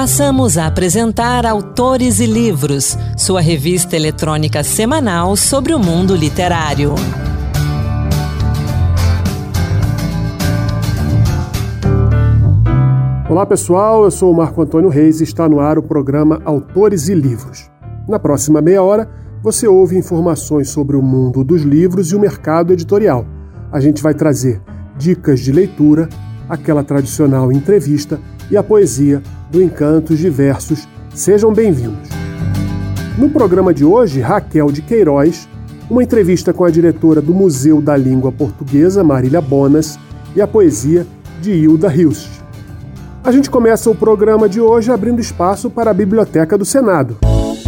Passamos a apresentar Autores e Livros, sua revista eletrônica semanal sobre o mundo literário. Olá pessoal, eu sou o Marco Antônio Reis e está no ar o programa Autores e Livros. Na próxima meia hora, você ouve informações sobre o mundo dos livros e o mercado editorial. A gente vai trazer dicas de leitura, aquela tradicional entrevista e a poesia do Encantos Diversos. Sejam bem-vindos. No programa de hoje, Raquel de Queiroz, uma entrevista com a diretora do Museu da Língua Portuguesa, Marília Bonas, e a poesia de Hilda Hilst. A gente começa o programa de hoje abrindo espaço para a Biblioteca do Senado.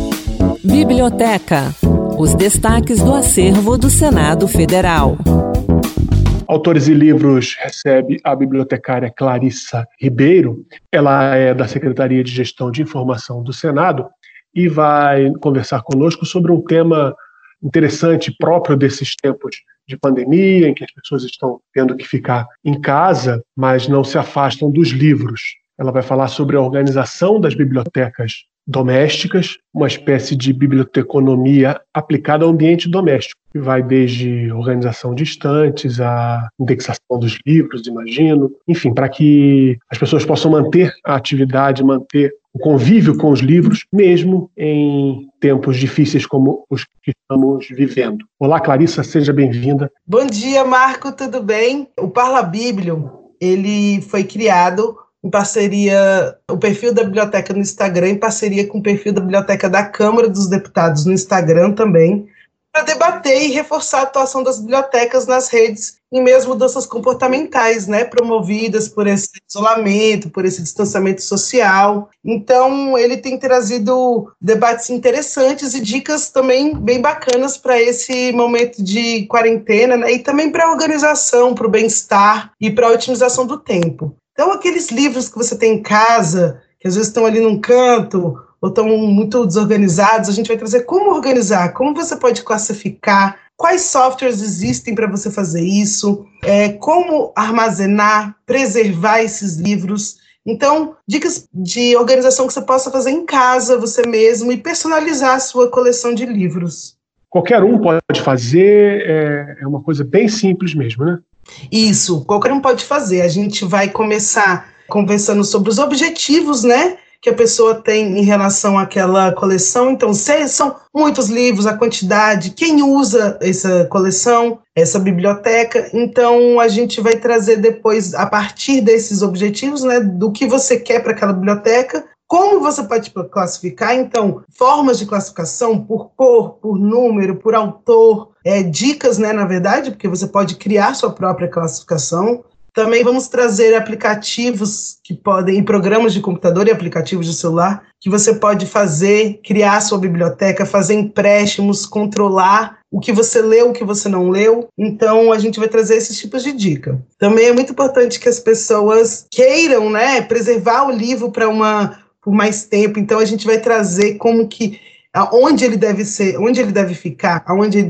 Biblioteca. Os destaques do acervo do Senado Federal. Autores e Livros recebe a bibliotecária Clarissa Ribeiro. Ela é da Secretaria de Gestão de Informação do Senado e vai conversar conosco sobre um tema interessante, próprio desses tempos de pandemia, em que as pessoas estão tendo que ficar em casa, mas não se afastam dos livros. Ela vai falar sobre a organização das bibliotecas domésticas, uma espécie de biblioteconomia aplicada ao ambiente doméstico, que vai desde organização de estantes, a indexação dos livros, imagino, enfim, para que as pessoas possam manter a atividade, manter o convívio com os livros, mesmo em tempos difíceis como os que estamos vivendo. Olá, Clarissa, seja bem-vinda. Bom dia, Marco, tudo bem? O Parlabiblio, ele foi criado em parceria, o perfil da biblioteca no Instagram, em parceria com o perfil da Biblioteca da Câmara dos Deputados no Instagram também, para debater e reforçar a atuação das bibliotecas nas redes em meio às mudanças comportamentais, né, promovidas por esse isolamento, por esse distanciamento social. Então, ele tem trazido debates interessantes e dicas também bem bacanas para esse momento de quarentena, né, e também para a organização, para o bem-estar e para a otimização do tempo. Então, aqueles livros que você tem em casa, que às vezes estão ali num canto, ou estão muito desorganizados, a gente vai trazer como organizar, como você pode classificar, quais softwares existem para você fazer isso, como armazenar, preservar esses livros. Então, dicas de organização que você possa fazer em casa, você mesmo, e personalizar a sua coleção de livros. Qualquer um pode fazer, é uma coisa bem simples mesmo, né? Isso, qualquer um pode fazer. A gente vai começar conversando sobre os objetivos, né, que a pessoa tem em relação àquela coleção. Então, se são muitos livros, a quantidade, quem usa essa coleção, essa biblioteca. Então, a gente vai trazer depois, a partir desses objetivos, né, do que você quer para aquela biblioteca, como você pode classificar. Então, formas de classificação por cor, por número, por autor, dicas, né, na verdade, porque você pode criar sua própria classificação. Também vamos trazer aplicativos que podem, programas de computador e aplicativos de celular, que você pode fazer, criar sua biblioteca, fazer empréstimos, controlar o que você leu, o que você não leu. Então, a gente vai trazer esses tipos de dica. Também é muito importante que as pessoas queiram, né, preservar o livro por mais tempo. Então, a gente vai trazer como que onde ele deve ser, onde ele deve ficar,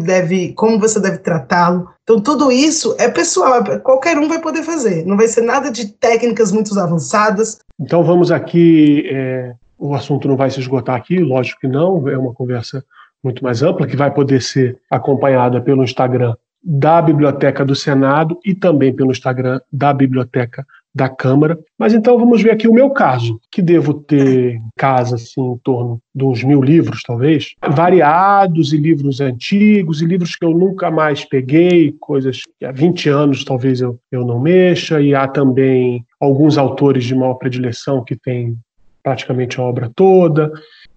como você deve tratá-lo. Então, tudo isso é pessoal, qualquer um vai poder fazer. Não vai ser nada de técnicas muito avançadas. Então, vamos aqui, o assunto não vai se esgotar aqui, lógico que não, é uma conversa muito mais ampla, que vai poder ser acompanhada pelo Instagram da Biblioteca do Senado e também pelo Instagram da Biblioteca da Câmara. Mas então vamos ver aqui o meu caso, que devo ter em casa assim, em torno de uns 1000 livros, talvez, variados, e livros antigos, e livros que eu nunca mais peguei, coisas que há 20 anos talvez eu não mexa, e há também alguns autores de maior predileção que têm praticamente a obra toda.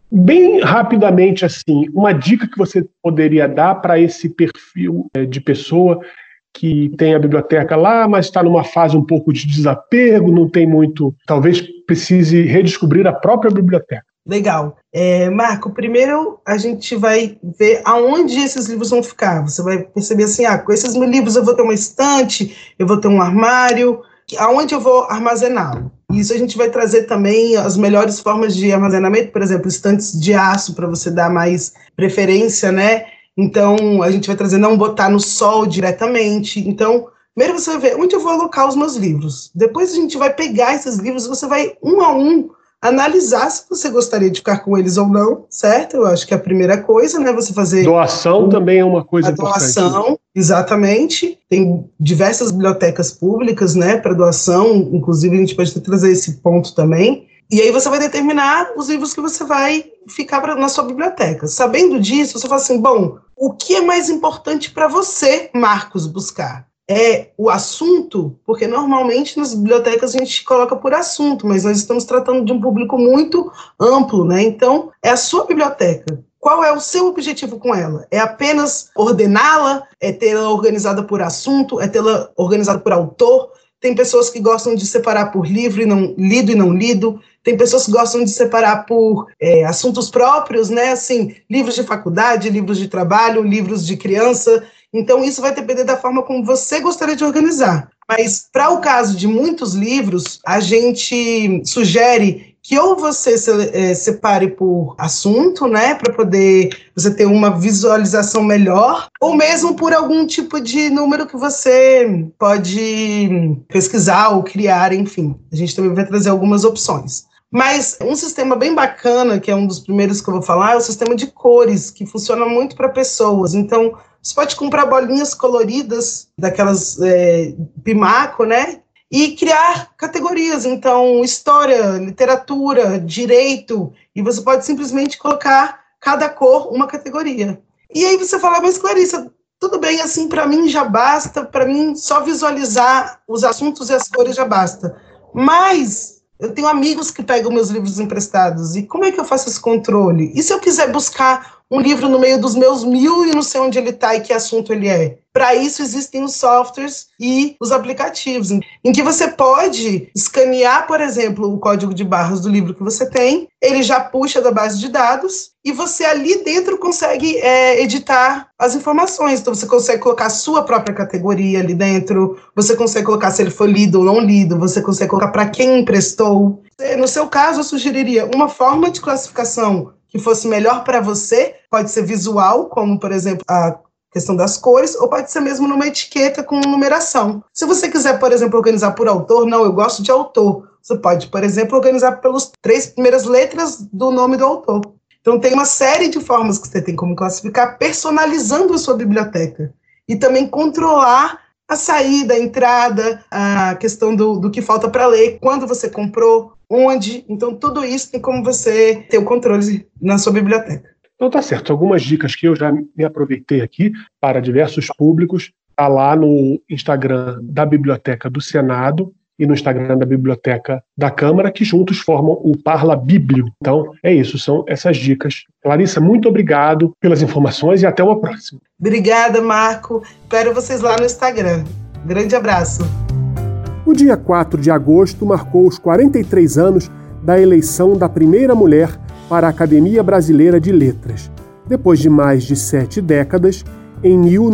Bem rapidamente, assim, uma dica que você poderia dar para esse perfil de pessoa que tem a biblioteca lá, mas está numa fase um pouco de desapego, não tem muito, talvez precise redescobrir a própria biblioteca. Legal. Marco, primeiro a gente vai ver aonde esses livros vão ficar. Você vai perceber assim, com esses 1000 livros eu vou ter uma estante, eu vou ter um armário, aonde eu vou armazená-lo? Isso a gente vai trazer também as melhores formas de armazenamento, por exemplo, estantes de aço, para você dar mais preferência, né? Então, a gente vai trazer, não botar no sol diretamente. Então, primeiro você vai ver onde eu vou alocar os meus livros. Depois a gente vai pegar esses livros, você vai um a um analisar se você gostaria de ficar com eles ou não, certo? Eu acho que é a primeira coisa, né? Você fazer... Doação também é uma coisa importante. Doação, exatamente. Tem diversas bibliotecas públicas, né, para doação, inclusive a gente pode trazer esse ponto também. E aí você vai determinar os livros que você vai ficar na sua biblioteca. Sabendo disso, você fala assim, bom, o que é mais importante para você, Marcos, buscar? É o assunto, porque normalmente nas bibliotecas a gente coloca por assunto, mas nós estamos tratando de um público muito amplo, né? Então, é a sua biblioteca. Qual é o seu objetivo com ela? É apenas ordená-la? É tê-la organizada por assunto? É tê-la organizada por autor? Tem pessoas que gostam de separar por livro lido e não lido. Tem pessoas que gostam de separar por assuntos próprios, né? Assim, livros de faculdade, livros de trabalho, livros de criança. Então, isso vai depender da forma como você gostaria de organizar. Mas, para o caso de muitos livros, a gente sugere que ou você separe por assunto, né, para poder você ter uma visualização melhor, ou mesmo por algum tipo de número que você pode pesquisar ou criar, enfim. A gente também vai trazer algumas opções. Mas um sistema bem bacana, que é um dos primeiros que eu vou falar, é o sistema de cores, que funciona muito para pessoas. Então, você pode comprar bolinhas coloridas, daquelas Pimaco, né? E criar categorias, então, história, literatura, direito, e você pode simplesmente colocar cada cor uma categoria. E aí você fala, mas Clarissa, tudo bem, assim, para mim já basta, para mim só visualizar os assuntos e as cores já basta. Mas eu tenho amigos que pegam meus livros emprestados, e como é que eu faço esse controle? E se eu quiser buscar um livro no meio dos meus 1000 e não sei onde ele está e que assunto ele é? Para isso existem os softwares e os aplicativos, em que você pode escanear, por exemplo, o código de barras do livro que você tem, ele já puxa da base de dados, e você ali dentro consegue editar as informações. Então você consegue colocar a sua própria categoria ali dentro, você consegue colocar se ele foi lido ou não lido, você consegue colocar para quem emprestou. No seu caso, eu sugeriria uma forma de classificação que fosse melhor para você, pode ser visual, como, por exemplo, a questão das cores, ou pode ser mesmo numa etiqueta com numeração. Se você quiser, por exemplo, organizar por autor, não, eu gosto de autor. Você pode, por exemplo, organizar pelas 3 primeiras letras do nome do autor. Então, tem uma série de formas que você tem como classificar, personalizando a sua biblioteca. E também controlar a saída, a entrada, a questão do que falta para ler, quando você comprou, onde. Então, tudo isso tem como você ter o controle na sua biblioteca. Então tá certo, algumas dicas que eu já me aproveitei aqui para diversos públicos, está lá no Instagram da Biblioteca do Senado e no Instagram da Biblioteca da Câmara, que juntos formam o Parla Bíblio. Então é isso, são essas dicas. Clarissa, muito obrigado pelas informações e até uma próxima. Obrigada, Marco. Espero vocês lá no Instagram. Grande abraço. O dia 4 de agosto marcou os 43 anos da eleição da primeira mulher para a Academia Brasileira de Letras. Depois de mais de 7 décadas, em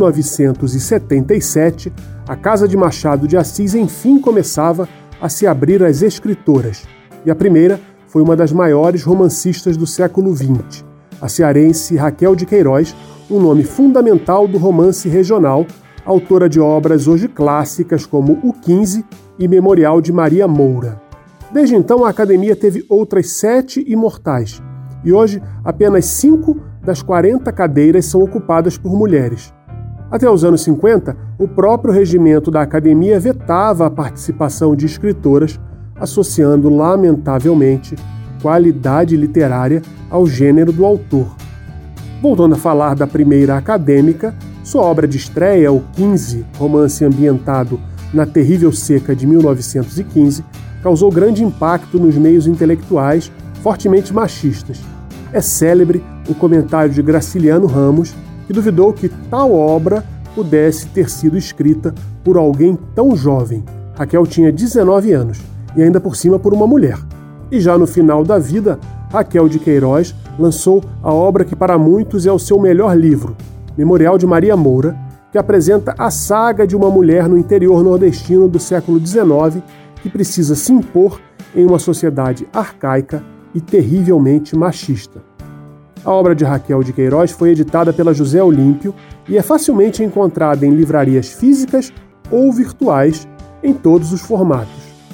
1977, a Casa de Machado de Assis enfim começava a se abrir às escritoras. E a primeira foi uma das maiores romancistas do século XX, a cearense Raquel de Queiroz, um nome fundamental do romance regional, autora de obras hoje clássicas como O 15 e Memorial de Maria Moura. Desde então, a Academia teve outras 7 imortais, e hoje apenas 5 das 40 cadeiras são ocupadas por mulheres. Até os anos 50, o próprio regimento da Academia vetava a participação de escritoras, associando, lamentavelmente, qualidade literária ao gênero do autor. Voltando a falar da primeira acadêmica, sua obra de estreia, O 15, romance ambientado na terrível seca de 1915, causou grande impacto nos meios intelectuais fortemente machistas. É célebre o comentário de Graciliano Ramos, que duvidou que tal obra pudesse ter sido escrita por alguém tão jovem. Raquel tinha 19 anos, e ainda por cima por uma mulher. E já no final da vida, Raquel de Queiroz lançou a obra que para muitos é o seu melhor livro, Memorial de Maria Moura, que apresenta a saga de uma mulher no interior nordestino do século XIX que precisa se impor em uma sociedade arcaica e terrivelmente machista. A obra de Raquel de Queiroz foi editada pela José Olímpio e é facilmente encontrada em livrarias físicas ou virtuais em todos os formatos.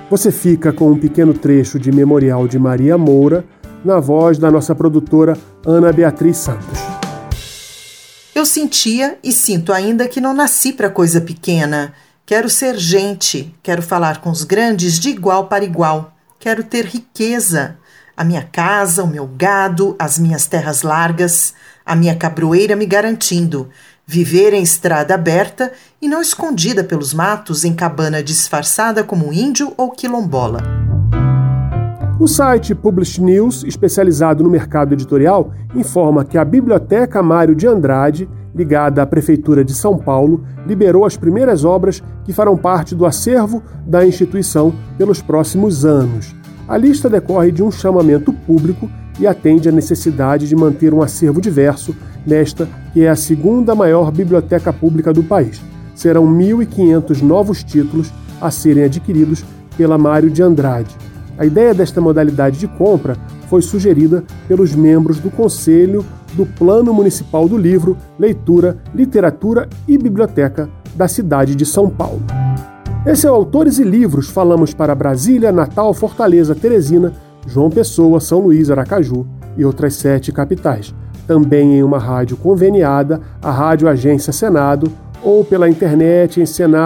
Você fica com um pequeno trecho de Memorial de Maria Moura, na voz da nossa produtora Ana Beatriz Santos. Eu sentia e sinto ainda que não nasci para coisa pequena. Quero ser gente, quero falar com os grandes de igual para igual. Quero ter riqueza. A minha casa, o meu gado, as minhas terras largas, a minha cabroeira me garantindo. Viver em estrada aberta e não escondida pelos matos em cabana disfarçada como índio ou quilombola. O site Publish News, especializado no mercado editorial, informa que a Biblioteca Mário de Andrade, ligada à Prefeitura de São Paulo, liberou as primeiras obras que farão parte do acervo da instituição pelos próximos anos. A lista decorre de um chamamento público e atende à necessidade de manter um acervo diverso nesta que é a segunda maior biblioteca pública do país. Serão 1.500 novos títulos a serem adquiridos pela Mário de Andrade. A ideia desta modalidade de compra foi sugerida pelos membros do Conselho do Plano Municipal do Livro, Leitura, Literatura e Biblioteca da cidade de São Paulo. Esse é o Autores e Livros. Falamos para Brasília, Natal, Fortaleza, Teresina, João Pessoa, São Luís, Aracaju e outras 7 capitais. Também em uma rádio conveniada, a Rádio Agência Senado, ou pela internet em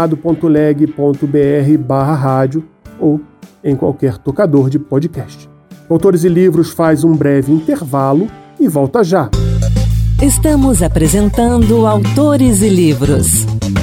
senado.leg.br/rádio ou em qualquer tocador de podcast. Autores e Livros faz um breve intervalo e volta já. Estamos apresentando Autores e Livros.